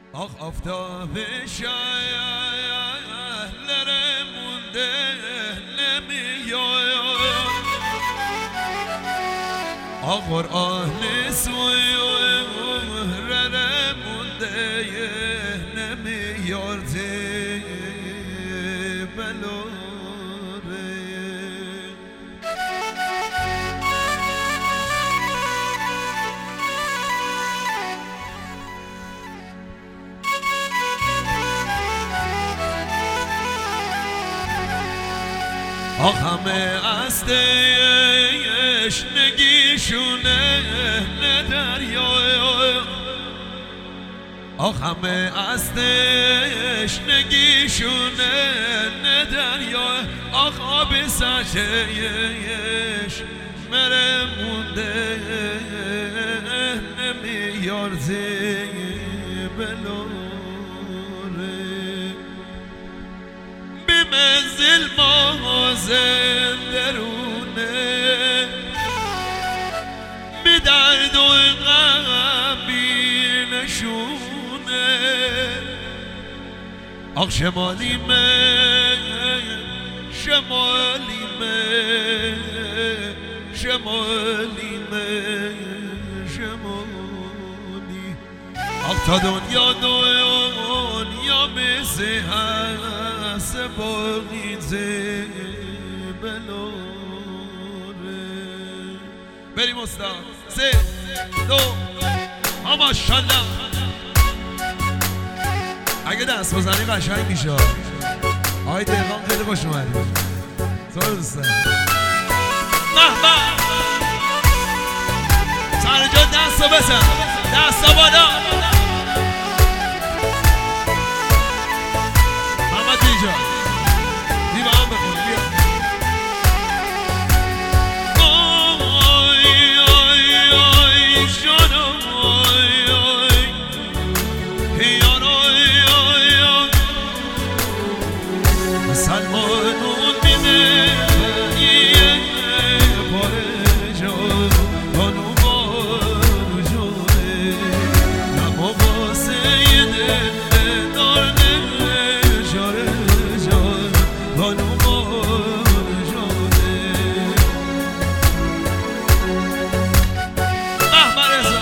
آخ آفتاب شهر مونده نمیاد، آخ قرآن سویره مونده نمیاد بلاره. آخ همه از تشنگیشونه نه دریا، آخ همه از تشنگیشونه نه دریا، آخ آب سرچهش مره مونده نمیارزه بلاره. بمنزل ما زندرونه به درد و غمی نشونه، آخ شمالی من شمالی من شمالی من شمالی، آخ تا دنیا مثل هست باقی بلاره. بریم استاد 3 2 ماشاءالله. اگه دست بزنی قشنگ میشه. آقای دقیقان خیلی خوش اومدی. تو دوستان محمد سر جا دست رو بزن، دست رو بالا. محمد دیجا بی با هم بخون بیا. آی آی آی جانم آی آی یار آی آی آی سلمانون بیمه یه پاره جان بانو بانو جانه نما واسه یه دل دار جاره جان بانو بانو جانه. احمد رضا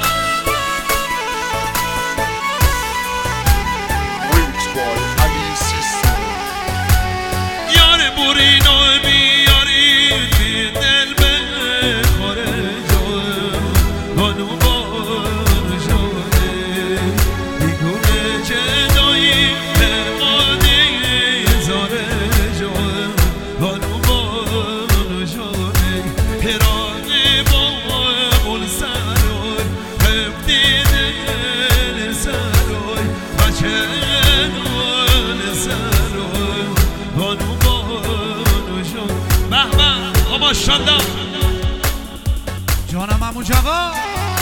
یار بورینو بیارید بی دل بخوره جان بانو بانو جانه بیگونه جدایی فرمانه زاره جان بانو بانو جانه پیرانه با مول سرای هفتی دل سرای بچه دل سرای بانو بانو جان. مهمه ماشاءالله جانم عمو جواد.